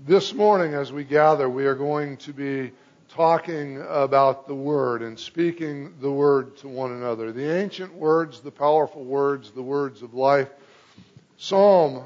This morning, as we gather, we are going to be talking about the Word and speaking the Word to one another. The ancient words, the powerful words, the words of life. Psalm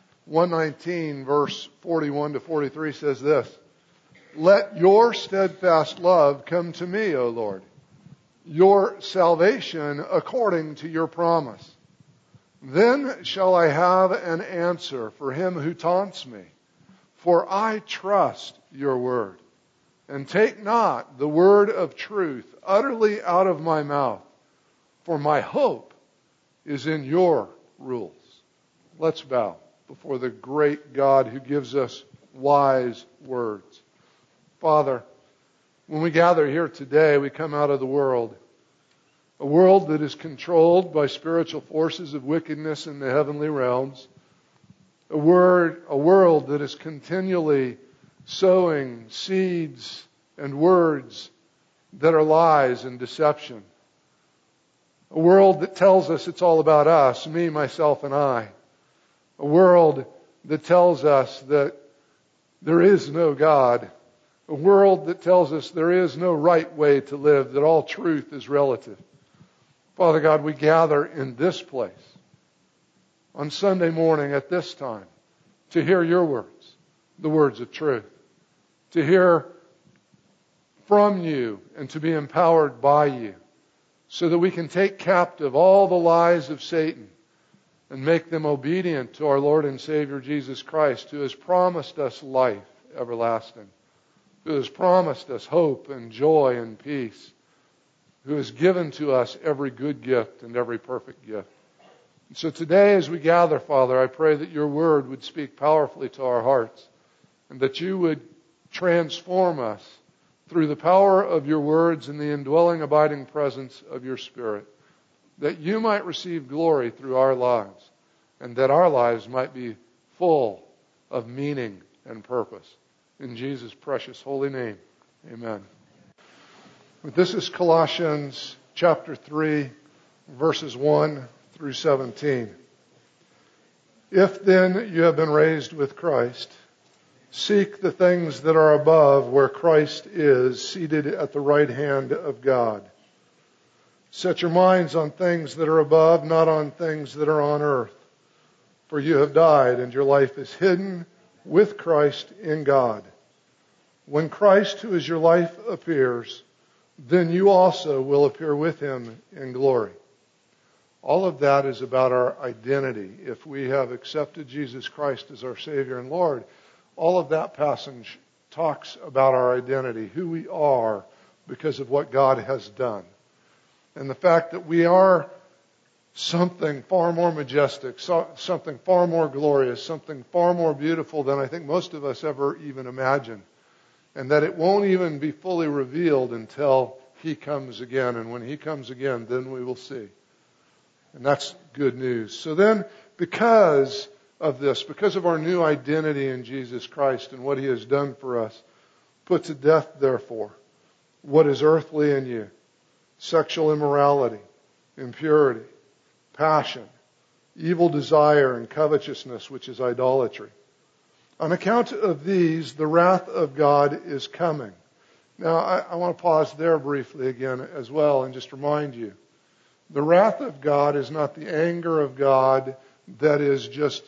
119, verse 41 to 43 says this: "Let your steadfast love come to me, O Lord, your salvation according to your promise. Then shall I have an answer for him who taunts me. For I trust your word, and take not the word of truth utterly out of my mouth, for my hope is in your rules." Let's bow before the great God who gives us wise words. Father, when we gather here today, we come out of the world, a world that is controlled by spiritual forces of wickedness in the heavenly realms, a world that is continually sowing seeds and words that are lies and deception, a world that tells us it's all about us, me, myself, and I, a world that tells us that there is no God, a world that tells us there is no right way to live, that all truth is relative. Father God, we gather in this place on Sunday morning at this time to hear your words, the words of truth, to hear from you and to be empowered by you so that we can take captive all the lies of Satan and make them obedient to our Lord and Savior Jesus Christ, who has promised us life everlasting, who has promised us hope and joy and peace, who has given to us every good gift and every perfect gift. And so today as we gather, Father, I pray that your word would speak powerfully to our hearts and that you would transform us through the power of your words and the indwelling, abiding presence of your Spirit, that you might receive glory through our lives and that our lives might be full of meaning and purpose. In Jesus' precious holy name, amen. This is Colossians chapter 3, verses 1 through 17. "If then you have been raised with Christ, seek the things that are above, where Christ is, seated at the right hand of God. Set your minds on things that are above, not on things that are on earth. For you have died, and your life is hidden with Christ in God. When Christ, who is your life, appears, then you also will appear with him in glory." All of that is about our identity. If we have accepted Jesus Christ as our Savior and Lord, all of that passage talks about our identity, who we are because of what God has done. And the fact that we are something far more majestic, something far more glorious, something far more beautiful than I think most of us ever even imagined. And that it won't even be fully revealed until he comes again. And when he comes again, then we will see. And that's good news. So then, because of this, because of our new identity in Jesus Christ and what he has done for us, put to death, therefore, what is earthly in you: sexual immorality, impurity, passion, evil desire, and covetousness, which is idolatry. On account of these, the wrath of God is coming. Now, I want to pause there briefly again as well and just remind you. The wrath of God is not the anger of God that is just,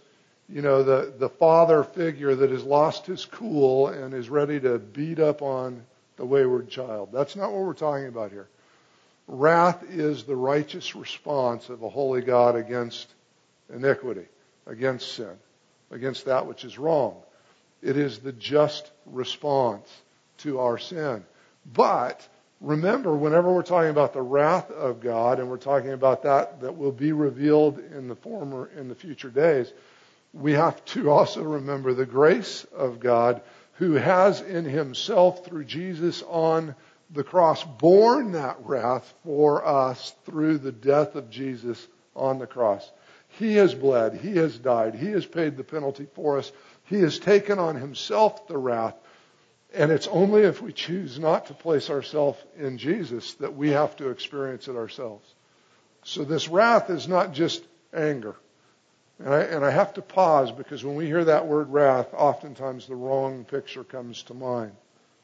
the father figure that has lost his cool and is ready to beat up on the wayward child. That's not what we're talking about here. Wrath is the righteous response of a holy God against iniquity, against sin, against that which is wrong. It is the just response to our sin. But remember, whenever we're talking about the wrath of God, and we're talking about that will be revealed in the future days, we have to also remember the grace of God, who has in himself, through Jesus on the cross, borne that wrath for us through the death of Jesus on the cross. He has bled. He has died. He has paid the penalty for us. He has taken on himself the wrath. And it's only if we choose not to place ourselves in Jesus that we have to experience it ourselves. So this wrath is not just anger. And I have to pause because when we hear that word wrath, oftentimes the wrong picture comes to mind.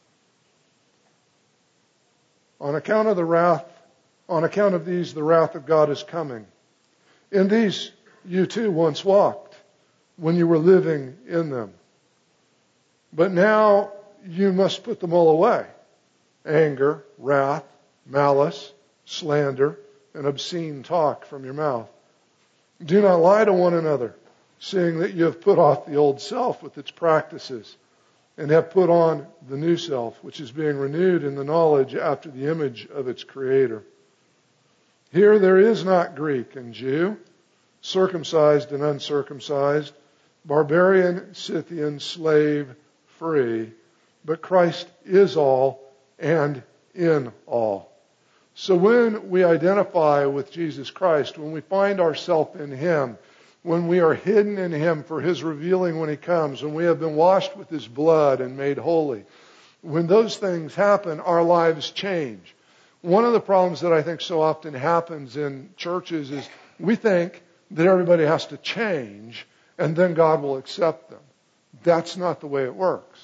On account of these, the wrath of God is coming. In these you too once walked when you were living in them. But now you must put them all away. Anger, wrath, malice, slander, and obscene talk from your mouth. Do not lie to one another, seeing that you have put off the old self with its practices, and have put on the new self, which is being renewed in the knowledge after the image of its Creator. Here there is not Greek and Jew, circumcised and uncircumcised, barbarian, Scythian, slave, free, but Christ is all and in all. So when we identify with Jesus Christ, when we find ourselves in Him, when we are hidden in Him for His revealing when He comes, when we have been washed with His blood and made holy, when those things happen, our lives change. One of the problems that I think so often happens in churches is we think that everybody has to change and then God will accept them. That's not the way it works.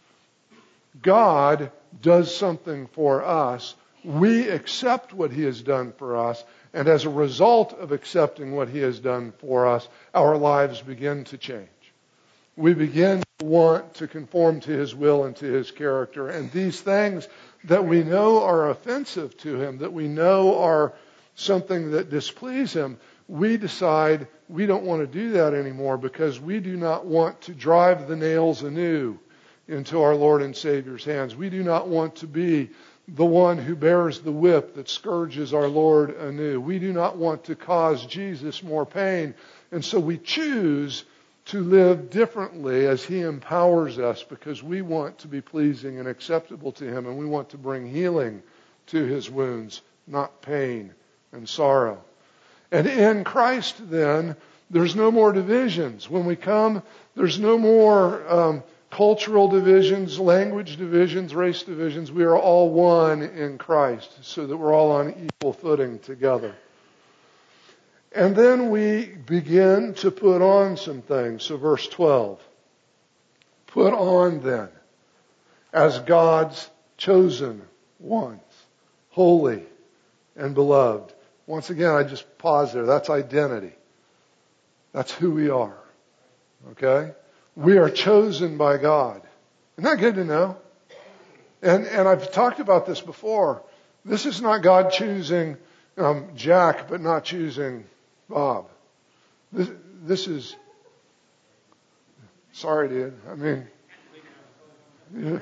God does something for us. We accept what He has done for us, and as a result of accepting what He has done for us, our lives begin to change. We begin to want to conform to His will and to His character, and these things that we know are offensive to Him, that we know are something that displease Him, we decide we don't want to do that anymore because we do not want to drive the nails anew into our Lord and Savior's hands. We do not want to be the one who bears the whip that scourges our Lord anew. We do not want to cause Jesus more pain. And so we choose to live differently as He empowers us because we want to be pleasing and acceptable to Him, and we want to bring healing to His wounds, not pain and sorrow. And in Christ then, there's no more divisions. When we come, there's no more cultural divisions, language divisions, race divisions. We are all one in Christ so that we're all on equal footing together. And then we begin to put on some things. So verse 12. Put on then as God's chosen ones, holy and beloved. Once again, I just pause there. That's identity. That's who we are. Okay? We are chosen by God. Isn't that good to know? And I've talked about this before. This is not God choosing Jack but not choosing Bob. This is... Sorry, dude. I mean... Yeah.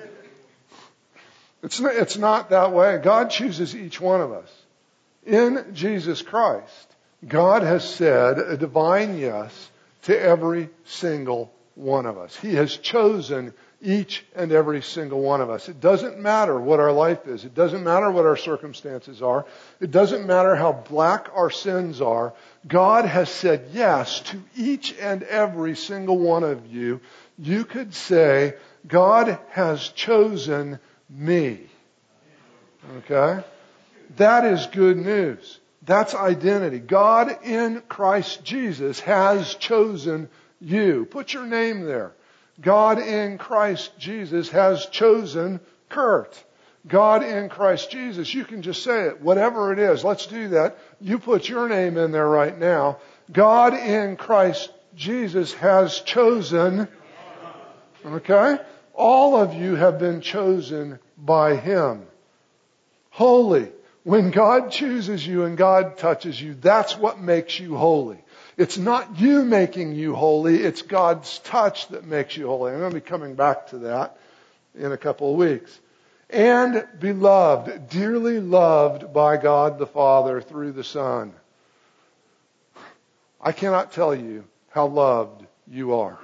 It's not that way. God chooses each one of us. In Jesus Christ, God has said a divine yes to every single one of us. He has chosen each and every single one of us. It doesn't matter what our life is. It doesn't matter what our circumstances are. It doesn't matter how black our sins are. God has said yes to each and every single one of you. You could say, God has chosen me. Okay? That is good news. That's identity. God in Christ Jesus has chosen you. Put your name there. God in Christ Jesus has chosen Kurt. God in Christ Jesus. You can just say it. Whatever it is. Let's do that. You put your name in there right now. God in Christ Jesus has chosen. Okay? All of you have been chosen by Him. Holy. When God chooses you and God touches you, that's what makes you holy. It's not you making you holy, it's God's touch that makes you holy. I'm going to be coming back to that in a couple of weeks. And beloved, dearly loved by God the Father through the Son. I cannot tell you how loved you are.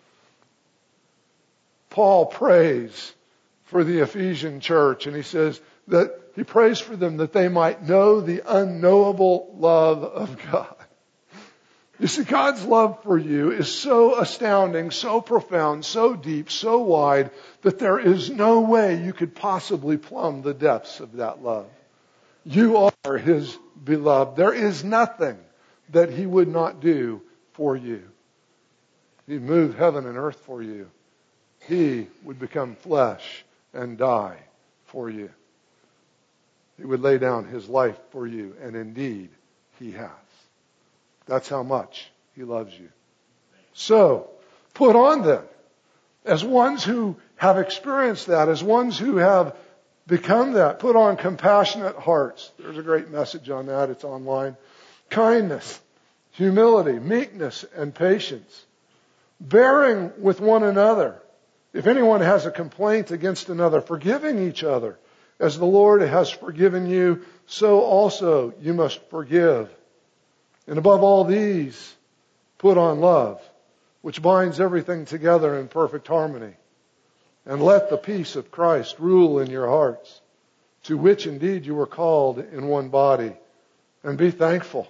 Paul prays for the Ephesian church, and he says that he prays for them that they might know the unknowable love of God. You see, God's love for you is so astounding, so profound, so deep, so wide, that there is no way you could possibly plumb the depths of that love. You are His beloved. There is nothing that He would not do for you. He moved heaven and earth for you. He would become flesh and die for you. He would lay down his life for you, and indeed, he has. That's how much he loves you. So, put on then, as ones who have experienced that, as ones who have become that, put on compassionate hearts. There's a great message on that. It's online. Kindness, humility, meekness, and patience. Bearing with one another. If anyone has a complaint against another, forgiving each other. As the Lord has forgiven you, so also you must forgive. And above all these, put on love, which binds everything together in perfect harmony. And let the peace of Christ rule in your hearts, to which indeed you were called in one body. And be thankful.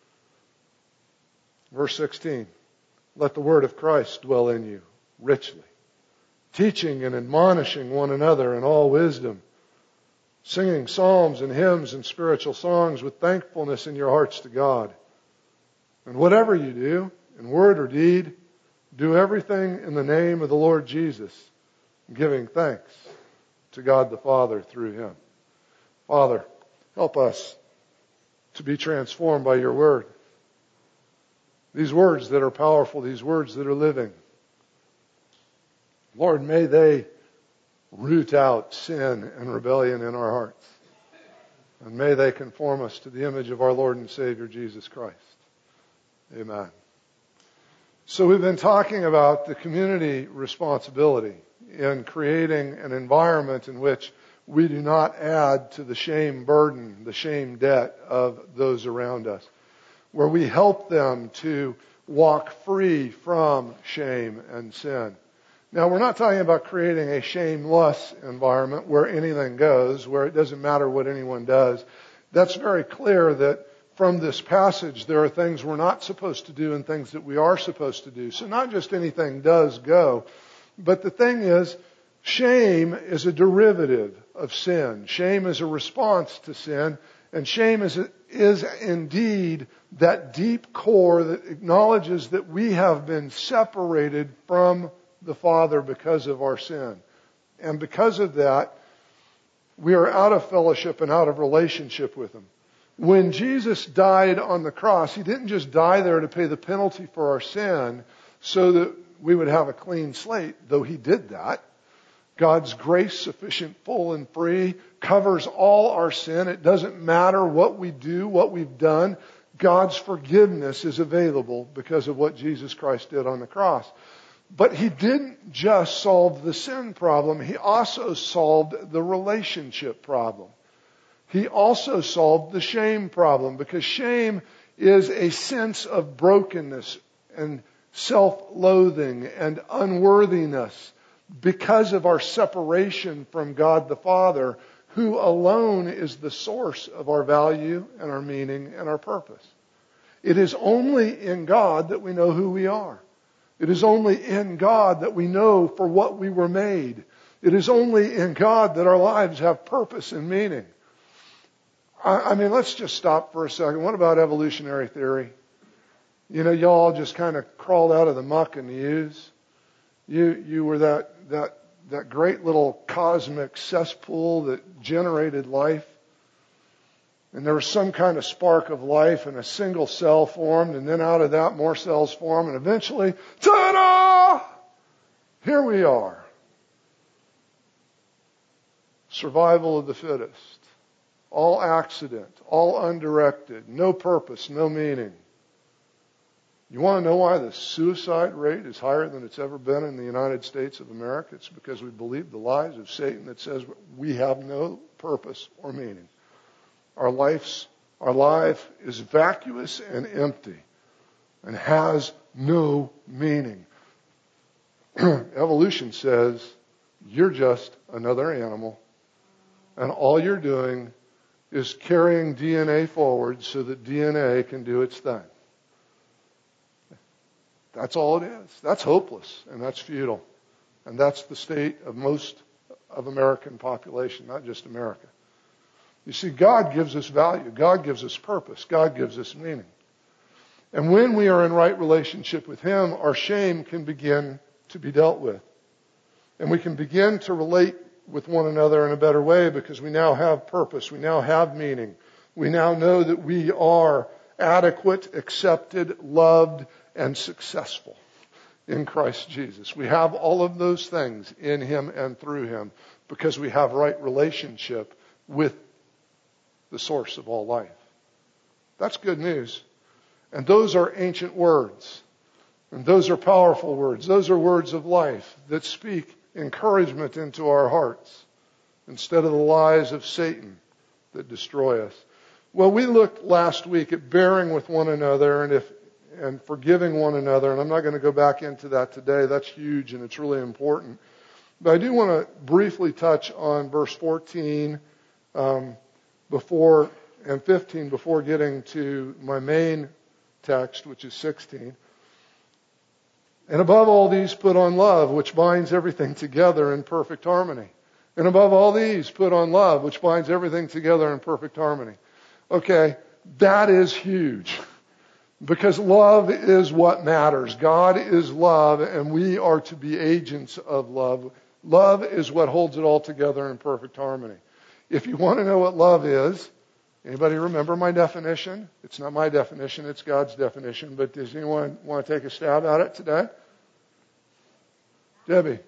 Verse 16. Let the word of Christ dwell in you richly, teaching and admonishing one another in all wisdom, singing psalms and hymns and spiritual songs with thankfulness in your hearts to God. And whatever you do, in word or deed, do everything in the name of the Lord Jesus, giving thanks to God the Father through him. Father, help us to be transformed by your word. These words that are powerful, these words that are living. Lord, may they root out sin and rebellion in our hearts. And may they conform us to the image of our Lord and Savior, Jesus Christ. Amen. So we've been talking about the community responsibility in creating an environment in which we do not add to the shame burden, the shame debt of those around us, where we help them to walk free from shame and sin. Now, we're not talking about creating a shameless environment where anything goes, where it doesn't matter what anyone does. That's very clear that from this passage, there are things we're not supposed to do and things that we are supposed to do. So not just anything does go, but the thing is, shame is a derivative of sin. Shame is a response to sin, and shame is indeed that deep core that acknowledges that we have been separated from the Father because of our sin. And because of that, we are out of fellowship and out of relationship with Him. When Jesus died on the cross, He didn't just die there to pay the penalty for our sin so that we would have a clean slate, though He did that. God's grace, sufficient, full, and free, covers all our sin. It doesn't matter what we do, what we've done. God's forgiveness is available because of what Jesus Christ did on the cross. But He didn't just solve the sin problem. He also solved the relationship problem. He also solved the shame problem, because shame is a sense of brokenness and self-loathing and unworthiness because of our separation from God the Father, who alone is the source of our value and our meaning and our purpose. It is only in God that we know who we are. It is only in God that we know for what we were made. It is only in God that our lives have purpose and meaning. I mean, let's just stop for a second. What about evolutionary theory? You know, y'all just kind of crawled out of the muck and the ooze. You were that great little cosmic cesspool that generated life. And there was some kind of spark of life, and a single cell formed, and then out of that more cells formed, and eventually, ta-da! Here we are. Survival of the fittest. All accident, all undirected, no purpose, no meaning. You want to know why the suicide rate is higher than it's ever been in the United States of America? It's because we believe the lies of Satan that says we have no purpose or meaning. Our life is vacuous and empty and has no meaning. Evolution says you're just another animal, and all you're doing is carrying DNA forward so that DNA can do its thing. That's all it is. That's hopeless, and that's futile. And that's the state of most of American population, not just America. You see, God gives us value. God gives us purpose. God gives us meaning. And when we are in right relationship with Him, our shame can begin to be dealt with. And we can begin to relate with one another in a better way because we now have purpose. We now have meaning. We now know that we are adequate, accepted, loved, and successful in Christ Jesus. We have all of those things in Him and through Him because we have right relationship with the source of all life. That's good news. And those are ancient words. And those are powerful words. Those are words of life that speak encouragement into our hearts instead of the lies of Satan that destroy us. Well, we looked last week at bearing with one another and forgiving one another, and I'm not going to go back into that today. That's huge and it's really important. But I do want to briefly touch on verse 14 before and 15 before getting to my main text, which is 16. And above all these put on love, which binds everything together in perfect harmony. And above all these put on love, which binds everything together in perfect harmony. Okay, that is huge. Because love is what matters. God is love, and we are to be agents of love. Love is what holds it all together in perfect harmony. If you want to know what love is, anybody remember my definition? It's not my definition, it's God's definition. But does anyone want to take a stab at it today? Debbie.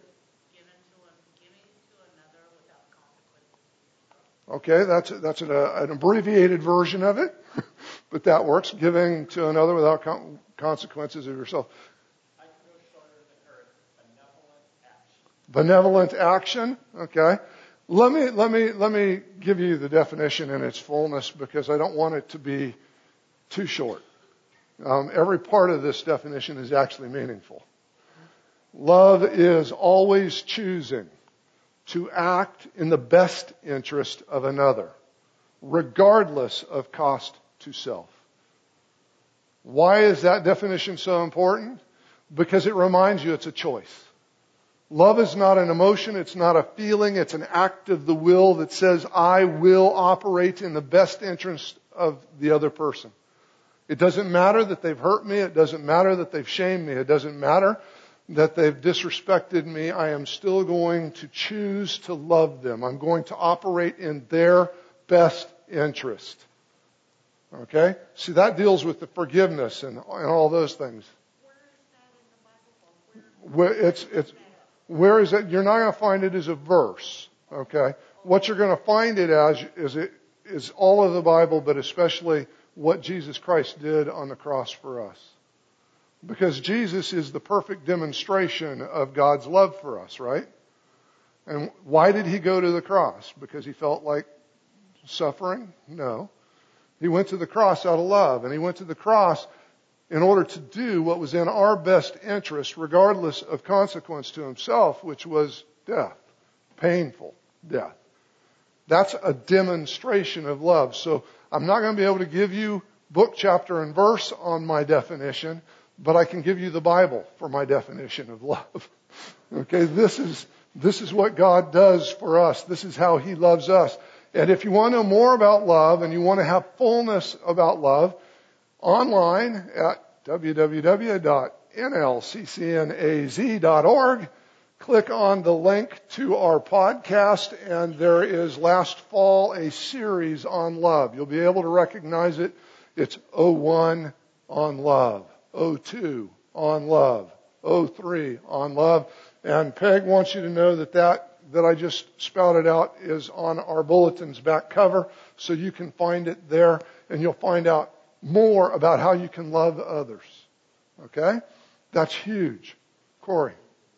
Okay, that's an abbreviated version of it, but that works. Giving to another without consequences of yourself. I can go shorter than her. Benevolent action. Okay. Let me give you the definition in its fullness because I don't want it to be too short. Every part of this definition is actually meaningful. Love is always choosing to act in the best interest of another, regardless of cost to self. Why is that definition so important? Because it reminds you it's a choice. Love is not an emotion, it's not a feeling, it's an act of the will that says, I will operate in the best interest of the other person. It doesn't matter that they've hurt me, it doesn't matter that they've shamed me, it doesn't matter that they've disrespected me. I am still going to choose to love them. I'm going to operate in their best interest. Okay? See, that deals with the forgiveness and all those things. Where is it? You're not going to find it as a verse. Okay? What you're going to find it as is all of the Bible, but especially what Jesus Christ did on the cross for us. Because Jesus is the perfect demonstration of God's love for us, right? And why did He go to the cross? Because He felt like suffering? No. He went to the cross out of love. And He went to the cross in order to do what was in our best interest, regardless of consequence to Himself, which was death. Painful death. That's a demonstration of love. So I'm not going to be able to give you book, chapter, and verse on my definition, but I can give you the Bible for my definition of love. Okay, this is what God does for us. This is how He loves us. And if you want to know more about love and you want to have fullness about love, online at www.nlccnaz.org, click on the link to our podcast, and there is last fall a series on love. You'll be able to recognize it. It's 01 on love. 02 on love, 03 on love. And Peg wants you to know that I just spouted out is on our bulletin's back cover, so you can find it there, and you'll find out more about how you can love others. Okay? That's huge. Corey.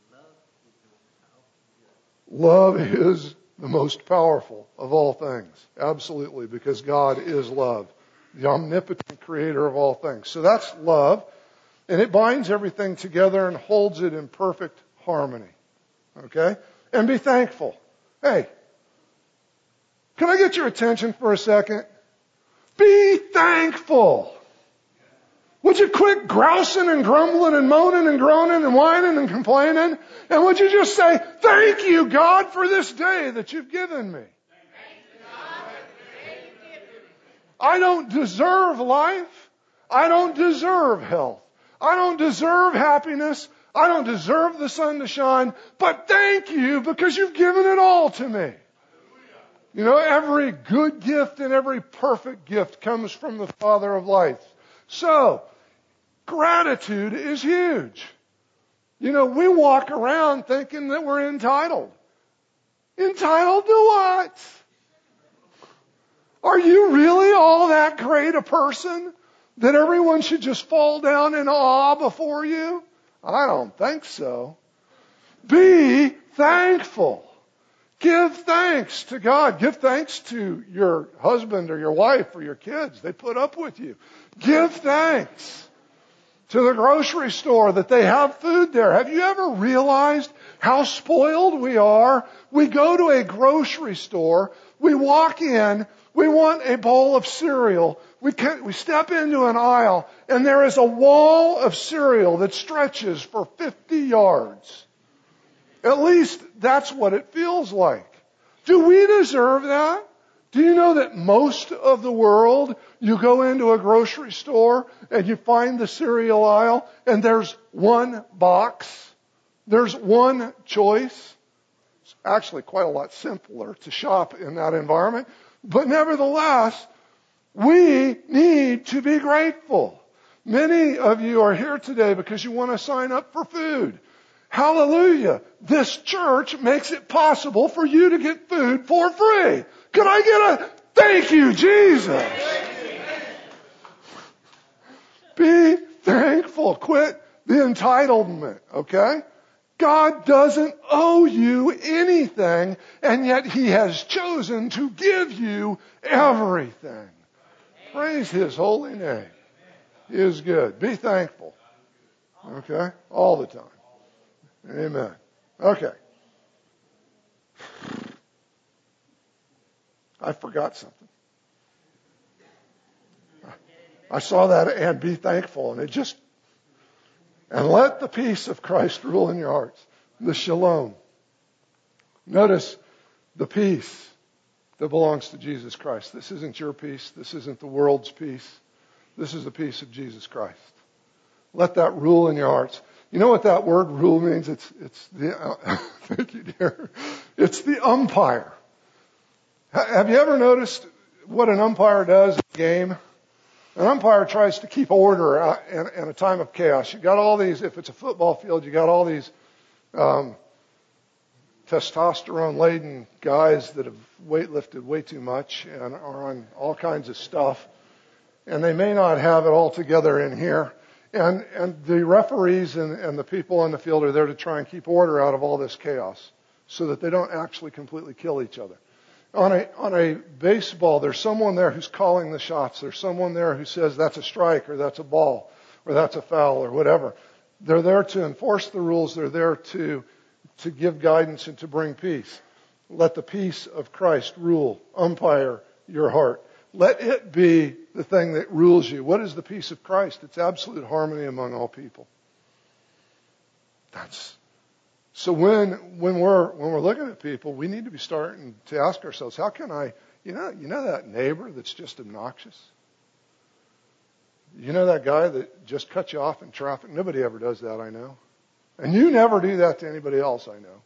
Love is the most powerful of all things. Absolutely, because God is love, the omnipotent creator of all things. So that's love. And it binds everything together and holds it in perfect harmony. Okay? And be thankful. Hey, can I get your attention for a second? Be thankful. Would you quit grousing and grumbling and moaning and groaning and whining and complaining? And would you just say, thank you, God, for this day that you've given me? I don't deserve life. I don't deserve health. I don't deserve happiness. I don't deserve the sun to shine. But thank you because you've given it all to me. You know, every good gift and every perfect gift comes from the Father of lights. So, gratitude is huge. You know, we walk around thinking that we're entitled. Entitled to what? Are you really all that great a person that everyone should just fall down in awe before you? I don't think so. Be thankful. Give thanks to God. Give thanks to your husband or your wife or your kids. They put up with you. Give thanks to the grocery store that they have food there. Have you ever realized how spoiled we are? We go to a grocery store, we walk in, we want a bowl of cereal. We step into an aisle, and there is a wall of cereal that stretches for 50 yards. At least that's what it feels like. Do we deserve that? Do you know that most of the world, you go into a grocery store and you find the cereal aisle and there's one box, there's one choice? It's actually quite a lot simpler to shop in that environment. But nevertheless, we need to be grateful. Many of you are here today because you want to sign up for food. Hallelujah. This church makes it possible for you to get food for free. Could I get a thank you, Jesus? Be thankful. Quit the entitlement, okay? God doesn't owe you anything, and yet He has chosen to give you everything. Praise His holy name. He is good. Be thankful. Okay? All the time. Amen. Okay. I forgot something. I saw that and be thankful, and and let the peace of Christ rule in your hearts. The shalom. Notice the peace that belongs to Jesus Christ. This isn't your peace. This isn't the world's peace. This is the peace of Jesus Christ. Let that rule in your hearts. You know what that word rule means? It's the thank you, dear. It's the umpire. Have you ever noticed what an umpire does in a game? An umpire tries to keep order in a time of chaos. You got all these. If it's a football field, you got all these testosterone-laden guys that have weightlifted way too much and are on all kinds of stuff, and they may not have it all together in here. And the referees and the people on the field are there to try and keep order out of all this chaos so that they don't actually completely kill each other. On a baseball, there's someone there who's calling the shots. There's someone there who says that's a strike or that's a ball or that's a foul or whatever. They're there to enforce the rules. They're there to give guidance and to bring peace. Let the peace of Christ rule, umpire your heart. Let it be the thing that rules you. What is the peace of Christ? It's absolute harmony among all people. So when we're looking at people, we need to be starting to ask ourselves, how can I, you know that neighbor that's just obnoxious? You know that guy that just cuts you off in traffic? Nobody ever does that, I know. And you never do that to anybody else, I know.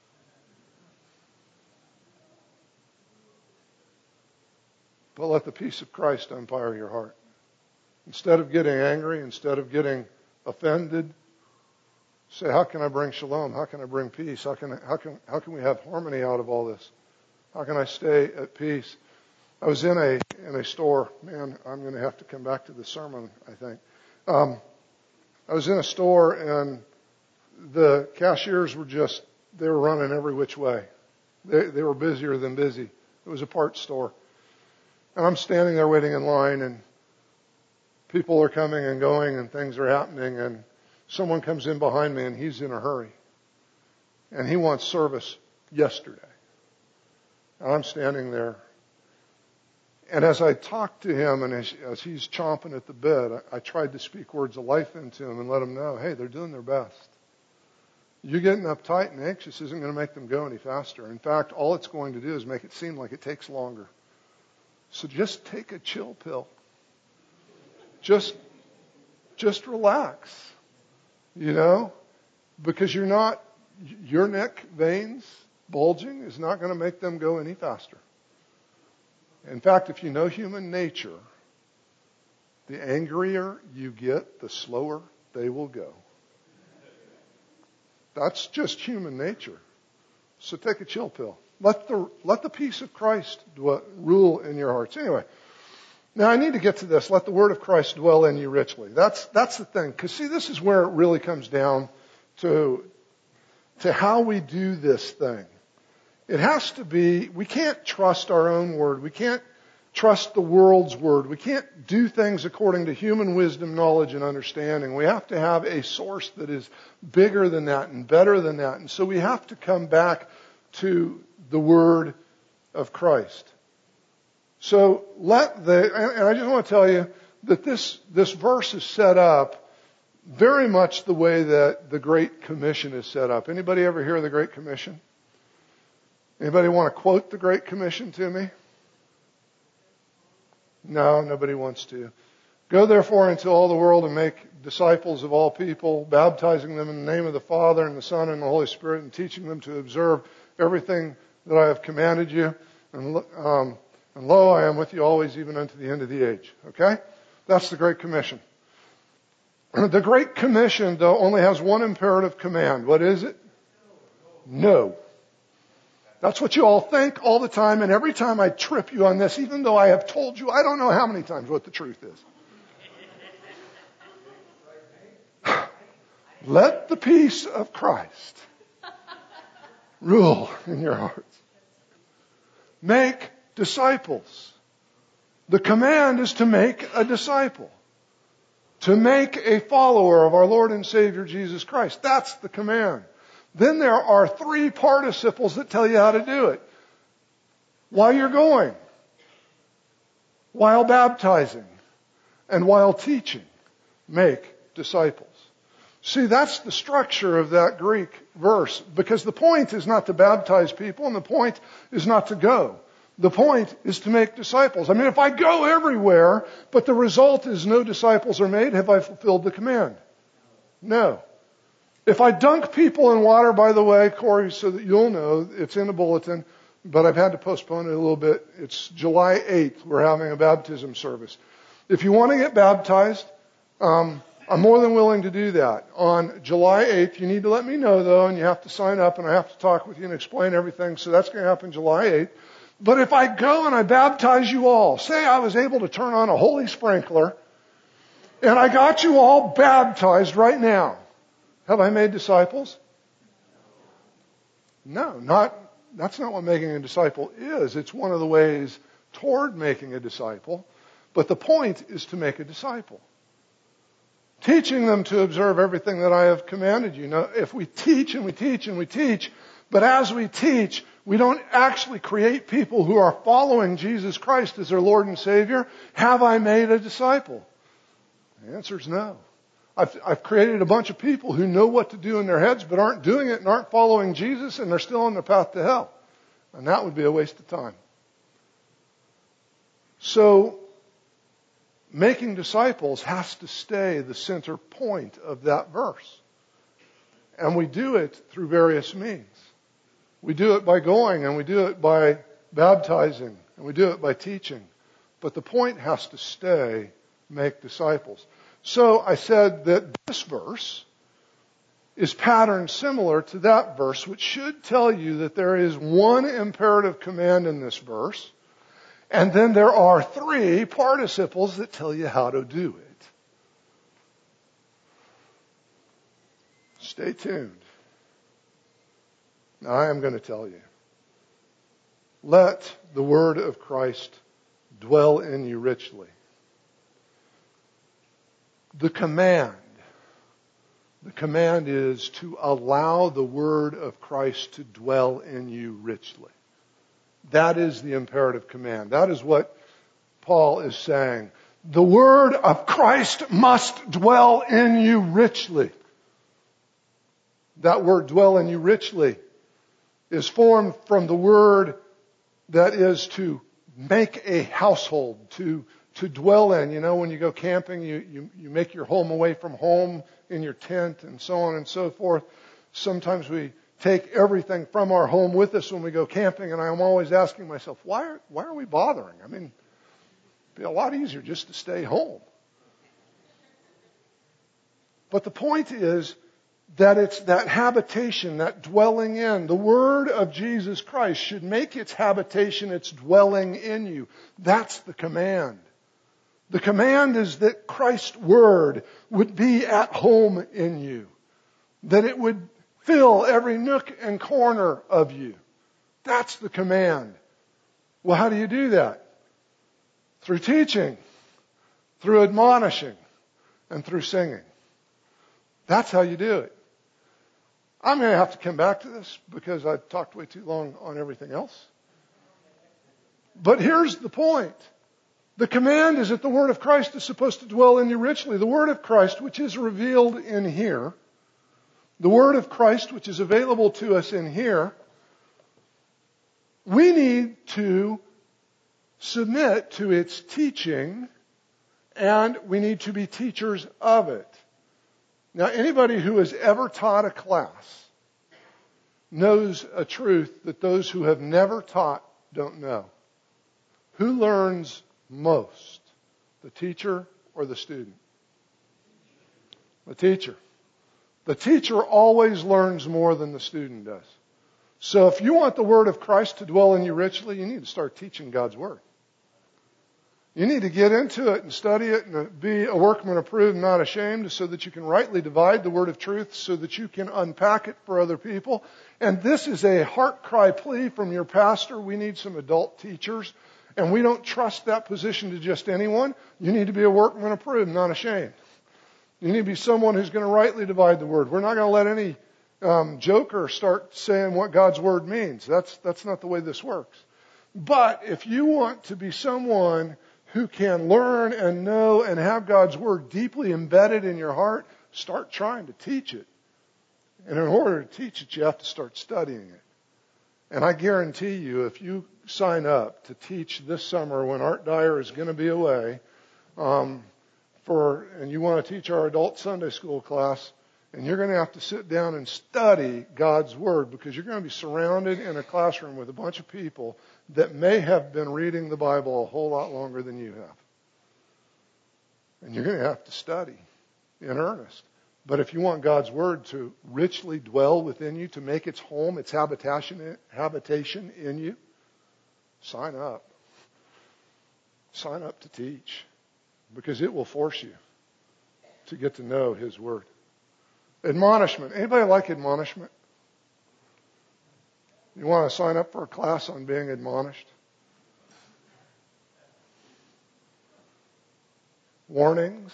But let the peace of Christ umpire your heart. Instead of getting angry, instead of getting offended, say, how can I bring shalom? How can I bring peace? How can we have harmony out of all this? How can I stay at peace? I was in a store. Man, I'm going to have to come back to the sermon, I think. I was in a store, and the cashiers they were running every which way. They were busier than busy. It was a parts store. And I'm standing there waiting in line, and people are coming and going, and things are happening, and someone comes in behind me, and he's in a hurry. And he wants service yesterday. And I'm standing there. And as I talked to him, and as he's chomping at the bit, I tried to speak words of life into him and let him know, hey, they're doing their best. You getting uptight and anxious isn't going to make them go any faster. In fact, all it's going to do is make it seem like it takes longer. So just take a chill pill. Just just relax, because your neck veins bulging is not going to make them go any faster. In fact, if you know human nature, the angrier you get, the slower they will go. That's just human nature. So take a chill pill. Let the peace of Christ rule in your hearts. Anyway, now I need to get to this. Let the word of Christ dwell in you richly. That's the thing. Because see, this is where it really comes down to how we do this thing. It has to be, we can't trust our own word. We can't trust the world's word. We can't do things according to human wisdom, knowledge, and understanding. We have to have a source that is bigger than that and better than that. And so we have to come back to the word of Christ. So and I just want to tell you that this verse is set up very much the way that the Great Commission is set up. Anybody ever hear of the Great Commission? Anybody want to quote the Great Commission to me? No, nobody wants to. Go therefore into all the world and make disciples of all people, baptizing them in the name of the Father and the Son and the Holy Spirit, and teaching them to observe everything that I have commanded you. And lo, I am with you always, even unto the end of the age. Okay? That's the Great Commission. The Great Commission, though, only has one imperative command. What is it? No. That's what you all think all the time, and every time I trip you on this, even though I have told you I don't know how many times what the truth is. Let the peace of Christ rule in your hearts. Make disciples. The command is to make a disciple. To make a follower of our Lord and Savior Jesus Christ. That's the command. Then there are 3 participles that tell you how to do it. While you're going, while baptizing, and while teaching, make disciples. See, that's the structure of that Greek verse, because the point is not to baptize people, and the point is not to go. The point is to make disciples. I mean, if I go everywhere, but the result is no disciples are made, have I fulfilled the command? No. If I dunk people in water, by the way, Corey, so that you'll know, it's in the bulletin, but I've had to postpone it a little bit. It's July 8th. We're having a baptism service. If you want to get baptized, I'm more than willing to do that. On July 8th, you need to let me know, though, and you have to sign up, and I have to talk with you and explain everything. So that's going to happen July 8th. But if I go and I baptize you all, say I was able to turn on a holy sprinkler, and I got you all baptized right now, have I made disciples? No, that's not what making a disciple is. It's one of the ways toward making a disciple. But the point is to make a disciple. Teaching them to observe everything that I have commanded you. Now, if we teach and we teach and we teach, but as we teach, we don't actually create people who are following Jesus Christ as their Lord and Savior, have I made a disciple? The answer is no. I've created a bunch of people who know what to do in their heads but aren't doing it and aren't following Jesus, and they're still on their path to hell. And that would be a waste of time. So, making disciples has to stay the center point of that verse. And we do it through various means. We do it by going, and we do it by baptizing, and we do it by teaching. But the point has to stay, make disciples. So I said that this verse is patterned similar to that verse, which should tell you that there is one imperative command in this verse, and then there are 3 participles that tell you how to do it. Stay tuned. Now I am going to tell you. Let the word of Christ dwell in you richly. The command is to allow the word of Christ to dwell in you richly. That is the imperative command. That is what Paul is saying. The word of Christ must dwell in you richly. That word, dwell in you richly, is formed from the word that is to make a household, to to dwell in. You know, when you go camping, you make your home away from home in your tent and so on and so forth. Sometimes we take everything from our home with us when we go camping, and I'm always asking myself, why are we bothering? I mean, it'd be a lot easier just to stay home. But the point is that it's that habitation, that dwelling in. The Word of Jesus Christ should make its habitation, its dwelling in you. That's the command. The command is that Christ's Word would be at home in you. That it would fill every nook and corner of you. That's the command. Well, how do you do that? Through teaching, through admonishing, and through singing. That's how you do it. I'm going to have to come back to this because I've talked way too long on everything else. But here's the point. The command is that the Word of Christ is supposed to dwell in you richly. The Word of Christ, which is revealed in here, the Word of Christ, which is available to us in here, we need to submit to its teaching, and we need to be teachers of it. Now, anybody who has ever taught a class knows a truth that those who have never taught don't know. Who learns most? The teacher or the student? The teacher. The teacher always learns more than the student does. So if you want the Word of Christ to dwell in you richly, you need to start teaching God's Word. You need to get into it and study it and be a workman approved, not ashamed, so that you can rightly divide the word of truth, so that you can unpack it for other people. And this is a heart cry plea from your pastor. We need some adult teachers, and we don't trust that position to just anyone. You need to be a workman approved, not ashamed. You need to be someone who's going to rightly divide the word. We're not going to let any joker start saying what God's word means. That's not the way this works. But if you want to be someone who can learn and know and have God's Word deeply embedded in your heart, start trying to teach it. And in order to teach it, you have to start studying it. And I guarantee you, if you sign up to teach this summer when Art Dyer is going to be away, and you want to teach our adult Sunday school class, and you're going to have to sit down and study God's Word, because you're going to be surrounded in a classroom with a bunch of people that may have been reading the Bible a whole lot longer than you have. And you're going to have to study in earnest. But if you want God's Word to richly dwell within you, to make its home, its habitation in you, sign up. Sign up to teach, because it will force you to get to know His Word. Admonishment. Anybody like admonishment? You want to sign up for a class on being admonished? Warnings,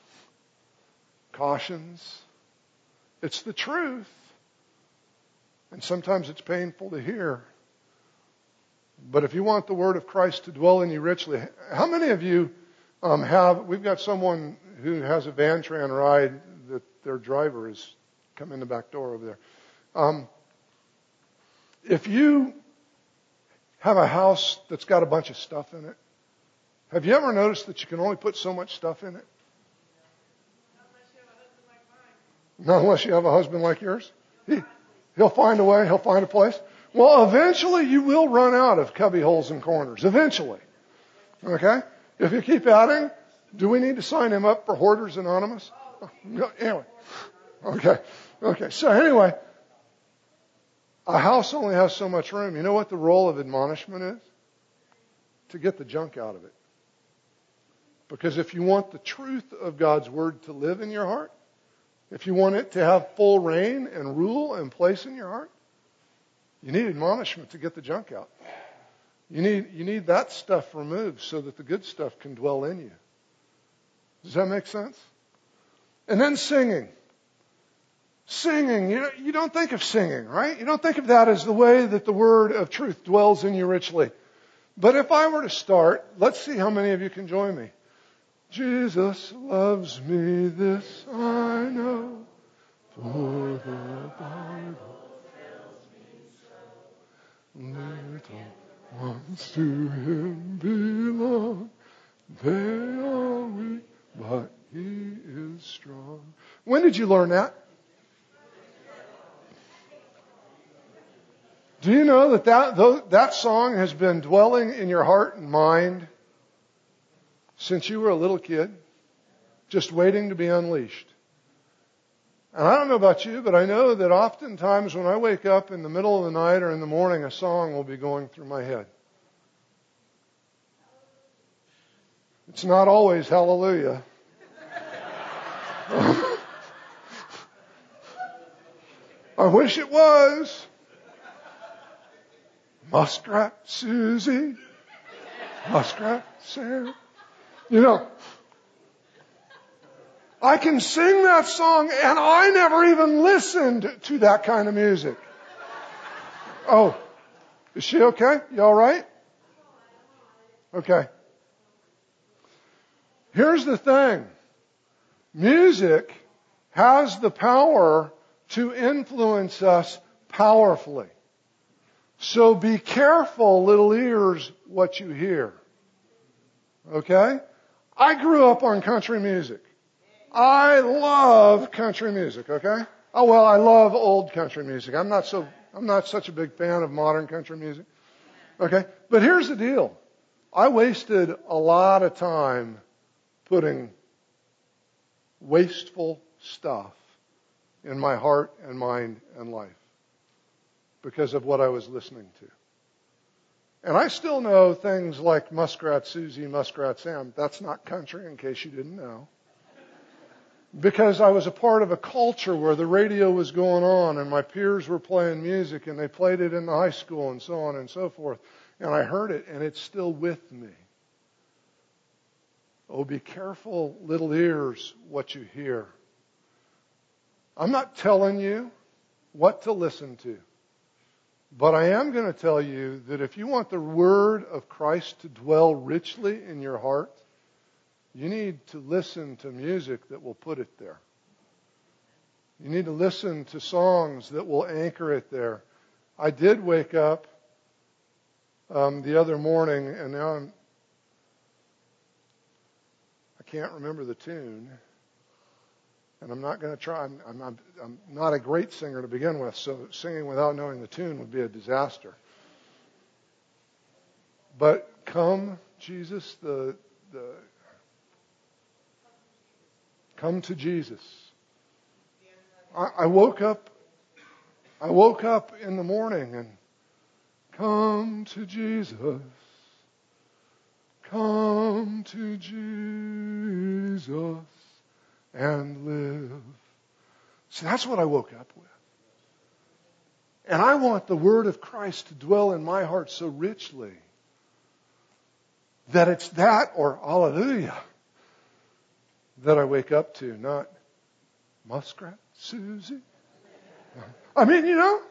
cautions. It's the truth. And sometimes it's painful to hear. But if you want the Word of Christ to dwell in you richly, how many of you we've got someone who has a Van-Tran ride that their driver has come in the back door over there. If you have a house that's got a bunch of stuff in it, have you ever noticed that you can only put so much stuff in it? Not unless you have a husband like yours. He'll find a way. He'll find a place. Well, eventually you will run out of cubby holes and corners. Eventually. Okay? If you keep adding, do we need to sign him up for Hoarders Anonymous? Anyway. Okay. So anyway, a house only has so much room. You know what the role of admonishment is? To get the junk out of it. Because if you want the truth of God's Word to live in your heart, if you want it to have full reign and rule and place in your heart, you need admonishment to get the junk out. You need that stuff removed so that the good stuff can dwell in you. Does that make sense? And then singing. Singing, you don't think of singing, right? You don't think of that as the way that the Word of truth dwells in you richly. But if I were to start, let's see how many of you can join me. Jesus loves me, this I know, for the Bible tells me so. Little ones to Him belong. They are weak, but He is strong. When did you learn that? Do you know that song has been dwelling in your heart and mind since you were a little kid, just waiting to be unleashed? And I don't know about you, but I know that oftentimes when I wake up in the middle of the night or in the morning, a song will be going through my head. It's not always hallelujah. I wish it was. Muskrat Susie, Muskrat Sam. You know, I can sing that song and I never even listened to that kind of music. Oh, is she okay? You all right? Okay. Here's the thing. Music has the power to influence us powerfully. So be careful, little ears, what you hear. Okay? I grew up on country music. I love country music, okay? Oh, well, I love old country music. I'm not such a big fan of modern country music. Okay? But here's the deal. I wasted a lot of time putting wasteful stuff in my heart and mind and life because of what I was listening to. And I still know things like Muskrat Susie, Muskrat Sam. That's not country, in case you didn't know. Because I was a part of a culture where the radio was going on and my peers were playing music and they played it in the high school and so on and so forth. And I heard it and it's still with me. Oh, be careful, little ears, what you hear. I'm not telling you what to listen to. But I am going to tell you that if you want the Word of Christ to dwell richly in your heart, you need to listen to music that will put it there. You need to listen to songs that will anchor it there. I did wake up the other morning, and now I can't remember the tune. And I'm not going to try. I'm not a great singer to begin with, so singing without knowing the tune would be a disaster. But come, Jesus, come to Jesus. I woke up in the morning and come to Jesus. Come to Jesus and live. See, that's what I woke up with. And I want the Word of Christ to dwell in my heart so richly that it's that or hallelujah that I wake up to, not Muskrat Susie. I mean, you know.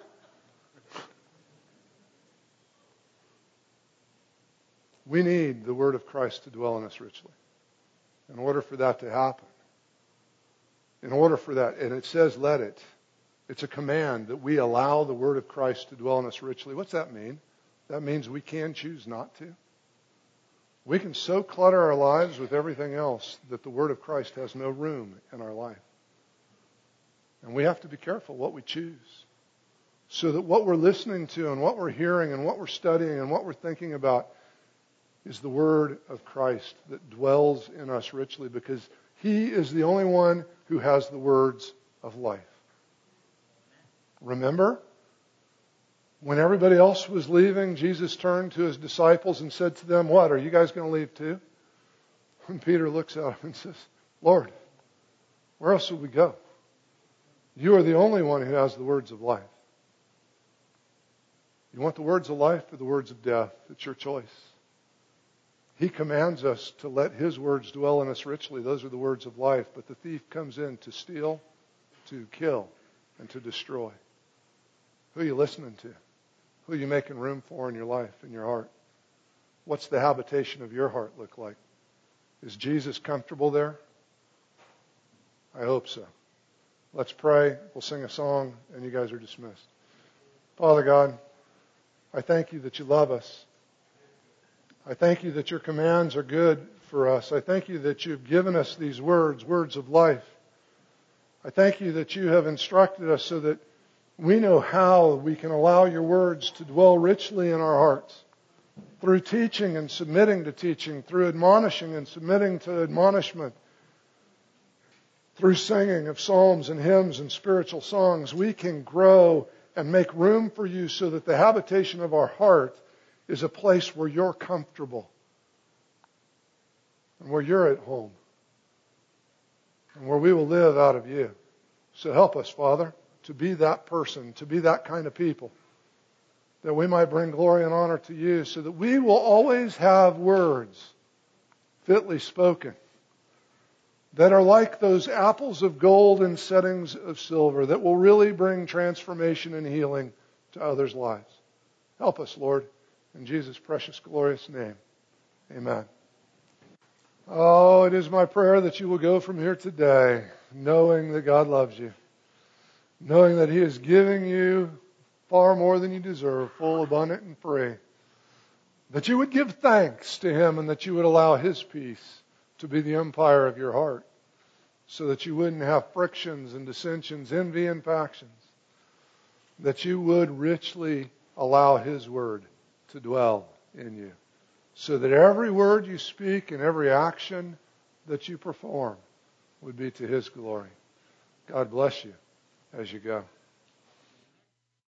We need the Word of Christ to dwell in us richly. In order for that to happen. In order for that, and it says let it. It's a command that we allow the Word of Christ to dwell in us richly. What's that mean? That means we can choose not to. We can so clutter our lives with everything else that the Word of Christ has no room in our life. And we have to be careful what we choose. So that what we're listening to and what we're hearing and what we're studying and what we're thinking about is the Word of Christ that dwells in us richly, because He is the only one who has the words of life. Remember? When everybody else was leaving, Jesus turned to His disciples and said to them, what, are you guys going to leave too? And Peter looks at him and says, Lord, where else would we go? You are the only one who has the words of life. You want the words of life or the words of death? It's your choice. He commands us to let His words dwell in us richly. Those are the words of life. But the thief comes in to steal, to kill, and to destroy. Who are you listening to? Who are you making room for in your life, in your heart? What's the habitation of your heart look like? Is Jesus comfortable there? I hope so. Let's pray. We'll sing a song, and you guys are dismissed. Father God, I thank You that You love us. I thank you that your commands are good for us. I thank you that you've given us these words, words of life. I thank you that you have instructed us so that we know how we can allow your words to dwell richly in our hearts through teaching and submitting to teaching, through admonishing and submitting to admonishment, through singing of psalms and hymns and spiritual songs. We can grow and make room for you so that the habitation of our heart is a place where you're comfortable and where you're at home and where we will live out of you. So help us, Father, to be that person, to be that kind of people, that we might bring glory and honor to you, so that we will always have words fitly spoken that are like those apples of gold in settings of silver, that will really bring transformation and healing to others' lives. Help us, Lord, in Jesus' precious, glorious name. Amen. Oh, it is my prayer that you will go from here today knowing that God loves you, knowing that He is giving you far more than you deserve, full, abundant, and free. That you would give thanks to Him and that you would allow His peace to be the umpire of your heart, so that you wouldn't have frictions and dissensions, envy and factions. That you would richly allow His word to dwell in you, so that every word you speak and every action that you perform would be to His glory. God bless you as you go.